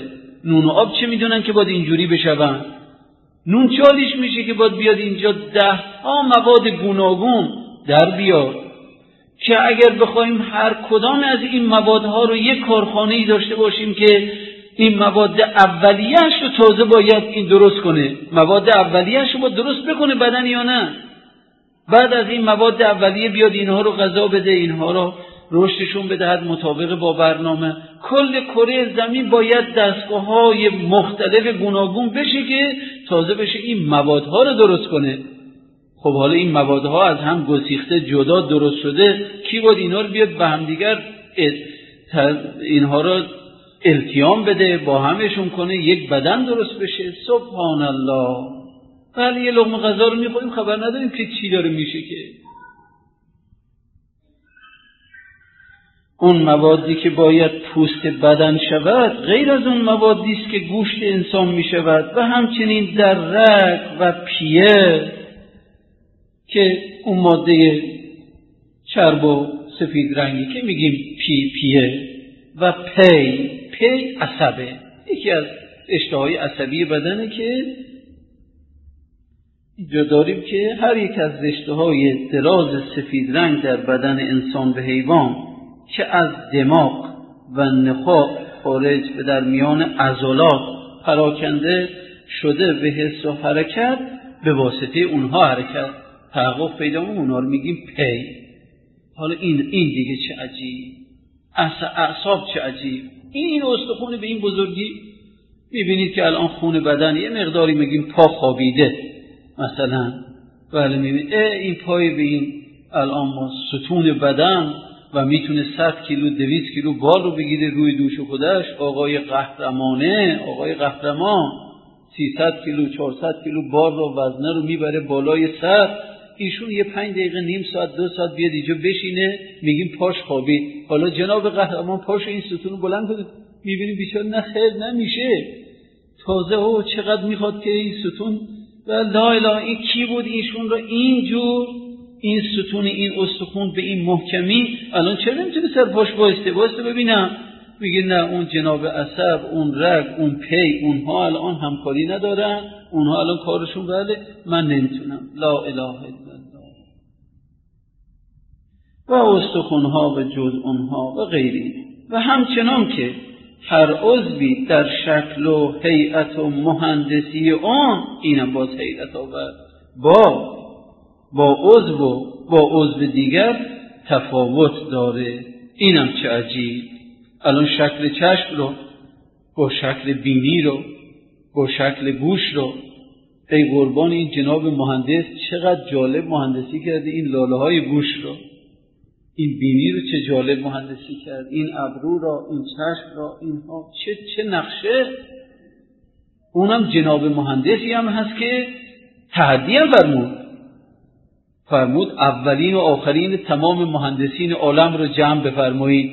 نون و آب چه میدونن که باید اینجوری بشون؟ نون چالیش میشه که باید بیاد اینجا 10 مواد گوناگون در بیاد که اگر بخوایم هر کدام از این موادها رو یک کارخانه‌ای داشته باشیم که این مواد اولیه‌اش رو تازه باید این درست کنه، مواد اولیه‌اش رو باید درست بکنه بدن یا نه، بعد از این مواد اولیه بیاد اینها رو غذا بده، اینها رو رشدشون بدهد مطابق با برنامه. کل کره زمین باید دستگاه‌های مختلف گوناگون بشه که تازه بشه این موادها رو درست کنه. خب حالا این موادها از هم گسیخته جدا درست شده، کی باید اینها رو بیاد به هم دیگر اینها رو التیام بده، با همشون کنه یک بدن درست بشه؟ سبحان الله. ولی یه لقمه غذا رو میخوریم خبر نداریم که چی داره میشه. که اون موادی که باید پوست بدن شود غیر از اون موادی است که گوشت انسان میشود و همچنین در رگ و پیه که اون ماده چرب و سفید رنگی که میگیم پیه و پی عصبه، یکی از رشته‌های عصبی بدنه که اینجا داریم که هر یک از رشته‌های دراز سفید رنگ در بدن انسان و حیوان که از دماغ و نخاع خارج و در میان عضلات پراکنده شده به حس و حرکت، به واسطه اونها حرکت تحقق پیدا می‌کنه، اونها رو میگیم پی. حالا این دیگه چه عجیب، اعصاب چه عجیب. این استخوان به این بزرگی میبینید که الان خون بدن یه مقداری میگیم پا خوابیده مثلا، ولی میبینید این پای به این الان ما ستون بدن و میتونه 100 کیلو 200 کیلو بار رو بگیره روی دوش خودش. آقای قهرمان 300 کیلو 400 کیلو بار رو وزنه رو میبره بالای سر، ایشون یه 5 دقیقه نیم ساعت 2 ساعت بیاد اینجا بشینه، میگیم پاش خوابید. حالا جناب قهرمان پاشو این ستون رو بلند کنه، میبینیم بیچاره نه خیر نمیشه، تازه چقدر میخواد که این ستون و لا اله. این کی بود ایشون رو اینجور این ستون این استخون به این محکمی الان چرا نمیتونه سر پاش وایسته ببینم؟ میگه نه اون جناب عصب، اون رگ، اون پی، اونها الان همکاری ندارن، اونها الان کارشون بله، من نمیتونم. لا اله الا الله. و استخونها و جزءونها و غیری. و همچنان که هر عضوی در شکل و هیئت و مهندسی آن، اینم باز هیئت آورد، با عضو دیگر تفاوت داره. اینم چه عجیب. الان شکل چشم رو با شکل بینی رو با شکل گوش رو، ای قربان این جناب مهندس چقدر جالب مهندسی کرده این لاله های گوش رو، این بینی رو چه جالب مهندسی کرد، این ابرو را، این چشم را، اینها چه نقشه. اونم جناب مهندسی هم هست که تحدی هم فرمود اولین و آخرین تمام مهندسین عالم رو جمع بفرمایید،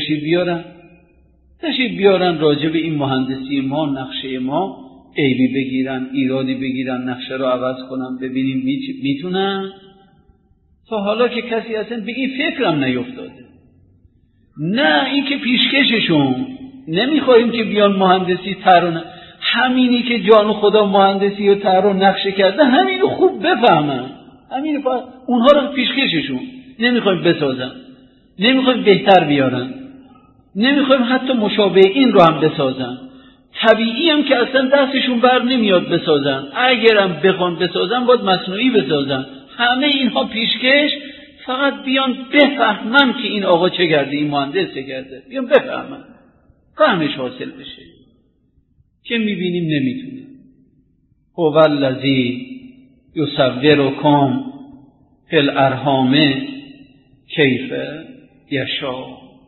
تشریف بیارن راجع به این مهندسی ما، نقشه ما عیبی بگیرن، ایرادی بگیرن، نقشه رو عوض کنن، ببینیم میتونن. تا حالا که کسی اصلا به این فکرم نیفتاده. نه این که پیشکششون نمیخوایم که بیان مهندسی طرح، همینی که جان خدا مهندسی و طرح و نقشه کرده همینو خوب بفهمن، اونها رو پیشکششون نمیخوایم بسازن، نمیخوایم بهتر بیارن، نمیخوایم حتی مشابه این رو هم بسازن. طبیعی هم که اصلا دستشون بر نمیاد بسازن، اگرم بخوان بسازن باید مصنوعی بسازن. همه اینها پیشکش، فقط بیان بفهمن که این آقا چه کرده، این مهندس چه کرده، بیان بفهمن، فهمش حاصل بشه. که میبینیم نمیتونه. هو الذی یصورکم فی الارحام کیف یشاء.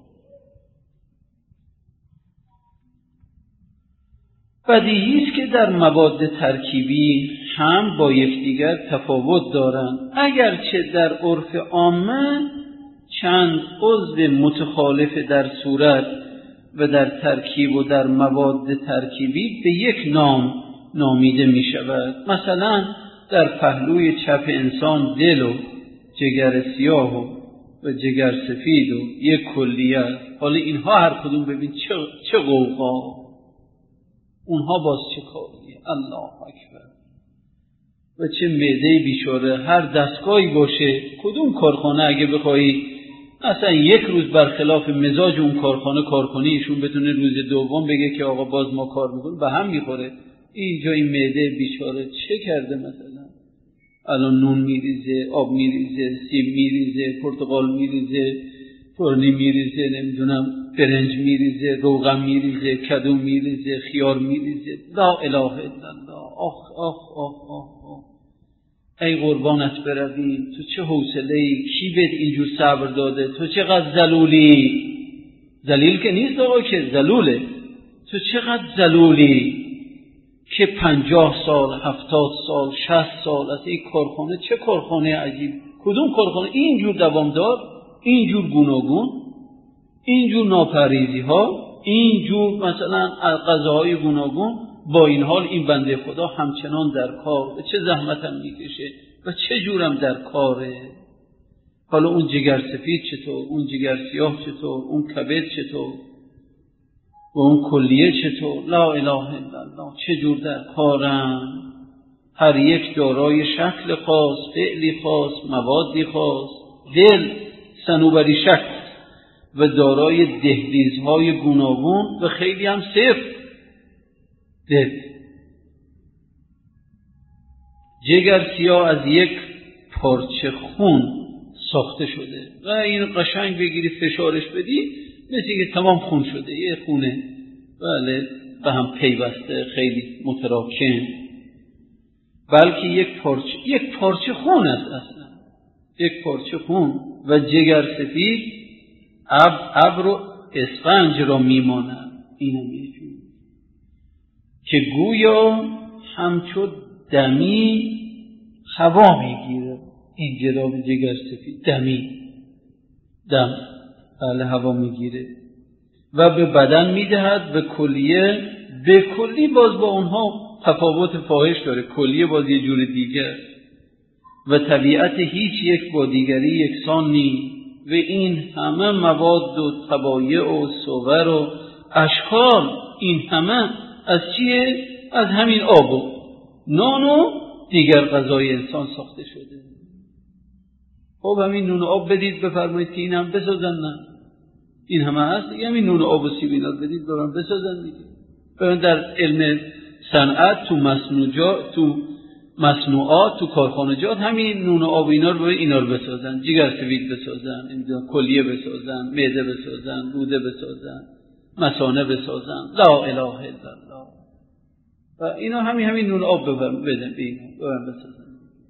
بدیهی است که در مواد ترکیبی هم با یکدیگر تفاوت دارند، اگرچه در عرف عامه چند عضو متخالف در صورت و در ترکیب و در مواد ترکیبی به یک نام نامیده می شود. مثلا در پهلوی چپ انسان دل و جگر سیاه و جگر سفید و یک کلیه. حالا اینها هر کدوم ببین چه قوقا. اونها باز چه کاریه؟ الله اکبر. و چه معده بیچاره، هر دستگاهی باشه، کدوم کارخانه اگه بخوایی اصلا یک روز برخلاف مزاج اون کارخانه کار کنی، ایشون بتونه روز دوم بگه که آقا باز ما کار میکنیم، به هم میخوره. اینجا این معده بیچاره چه کرده؟ مثلا الان نون میریزه، آب میریزه، سیب میریزه، پرتقال میریزه، فرنی میریزه، نمیدونم برنج میریزه، روغن میریزه، کدو میریزه، خیار میریزه. لا اله الا الله. آخ آخ آخ آخ آخ. ای قربانت برویم، تو چه حوصله‌ای؟ کی بهت اینجور صبر داده؟ تو چقدر ذلولی؟ ذلیل که نیست آقا، که ذلوله. تو چقدر ذلولی که 50 سال 70 سال 60 سال از این کارخانه، چه کارخانه عجیب، کدوم کارخانه اینجور دوامدار، اینجور گوناگون، اینجور ناپرهیزی ها، اینجور مثلا غذاهای گوناگون، با این حال این بنده خدا همچنان در کار و چه زحمت هم میکشه و چه جورم در کاره. حالا اون جگر سفید چطور، اون جگر سیاه چطور، اون کبد چطور و اون کلیه چطور؟ لا اله الا الله. چه جور در کارم؟ هر یک دارای شکل خاص، فعلی خاص، موادی خاص، دل صنوبری شکل و دارای دهلیزهای گوناگون و خیلی هم صفر. دل جگر سیاه از یک پارچه خون ساخته شده و این قشنگ بگیری فشارش بدی مثل که تمام خون شده، یه خونه بله به هم پیوسته، خیلی متراکم، بلکه یک پارچه خون است اصلا، یک پارچه خون. و جگر سفید ابر و اسفنج را میماند. اینم یه جور که گویا همچون دمی هوا میگیره. این جراب جگر سفید دم بله هوا میگیره و به بدن میدهد. به کلیه، به کلی باز با اونها تفاوت فاحش داره. کلیه باز یه جور دیگر و طبیعت هیچ یک با دیگری یکسان نیست و این همه مواد و طبایع و صور و اشکال، این همه از چیه؟ از همین آب و نان و دیگر غذای انسان ساخته شده. خب همین نون و آب بدید بفرمایید که این هم بسازن، نه این همه هست دیگه. همین نون و آب و سیب اینا بدید برام بسازن دیگه. برای در علم صنعت، تو مصنوعات، تو کارخانجات همین نون و آب اینا رو بسازن، جگر سفید بسازن، کلیه بسازن، معده بسازن، روده بسازن، مثانه بسازن. لا اله الا الله. و اینا همین نون و آب بدن بسازن.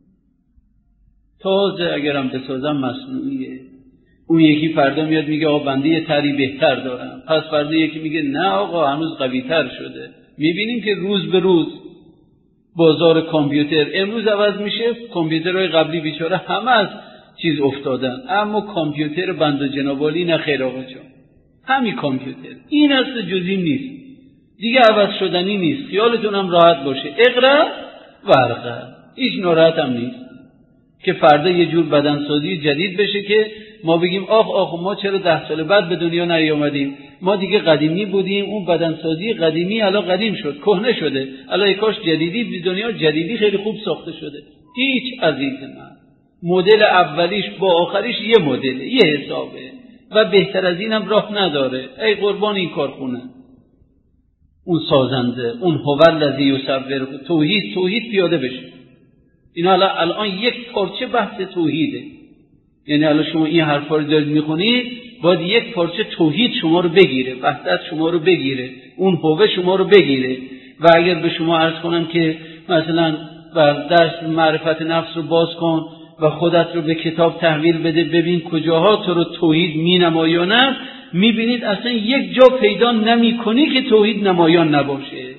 تازه اگرم بسازن مصنوعیه. اون یکی فردا میاد میگه آقا بنده یه طری بهتر دارم، پس فردا یکی میگه نه آقا هنوز قوی تر شده. میبینیم که روز به روز بازار کامپیوتر امروز عوض میشه. کامپیوترهای قبلی بیچاره همه از چیز افتادن، اما کامپیوتر بنده جنابالی نه خیر آقا جان، همین کامپیوتر این اصل جزئی نیست دیگه، عوض شدنی نیست. خیالتون هم راحت باشه، اقرا ورقه، هیچ ناراحت هم نیست که فردا یه جور بدنسازی جدید بشه که ما بگیم آخ ما چرا 10 سال بعد به دنیا نیامدیم، ما دیگه قدیمی بودیم، اون بدنسازی قدیمی الان قدیم شد، کهنه شده، الان کاش جدیدی به دنیا جدیدی خیلی خوب ساخته شده. هیچ عزیز من، مدل اولیش با آخریش یه مدله، یه حسابه و بهتر از اینم راه نداره. ای قربان این کارخونه، اون سازنده، اون هو الذی یصور، توحید پیاده بشه. اینا الان یک پارچه بحث توحیده. یعنی الان شما این حرفا رو دارید میخونید، باید یک پارچه توحید شما رو بگیره، وحدت شما رو بگیره، اون هوه شما رو بگیره. و اگر به شما عرض کنم که مثلا بر درس معرفت نفس رو باز کن و خودت رو به کتاب تحویل بده، ببین کجاها تو رو توحید می نمایاند، میبینید اصلا یک جا پیدا نمی کنی که توحید نمایان نباشه.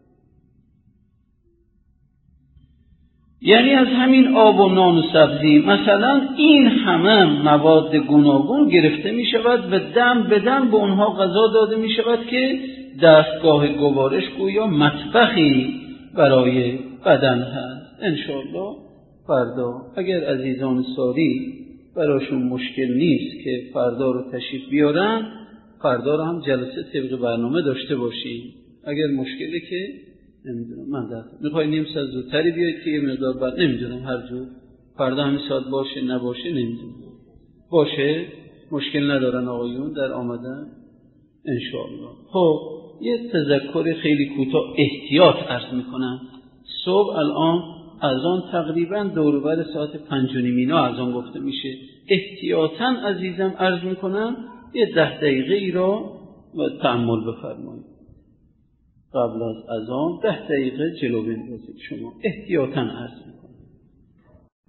یعنی از همین آب و نان و سبزی مثلا این همه مواد گوناگون گرفته می شود و دم به دم به اونها غذا داده می شود که دستگاه گوارش گویا مطبخی برای بدن هست. انشاءالله فردا اگر عزیزان ساری براشون مشکل نیست که فردا رو تشریف بیارن، فردا رو هم جلسه طبق برنامه داشته باشیم. اگر مشکلی که نمیدونم من میخوای نیم ساعت زودتری بیاید که یه مقدار بعد نمیدونم هر جور فردا همین ساعت باشه نباشه نمیدونم باشه مشکل ندارن آقایون در آمدن انشاءالله. خب یه تذکر خیلی کوتاه احتیاط عرض میکنم. صبح الان اذان تقریبا دور و بر ساعت 5:30 اینا اذان گفته میشه. احتیاطاً عزیزم عرض میکنم یه 10 دقیقه ای را تأمل بفرمایید. قبل از اذان 10 دقیقه جلو بندازید شما احتیاطاً عرض میکنم.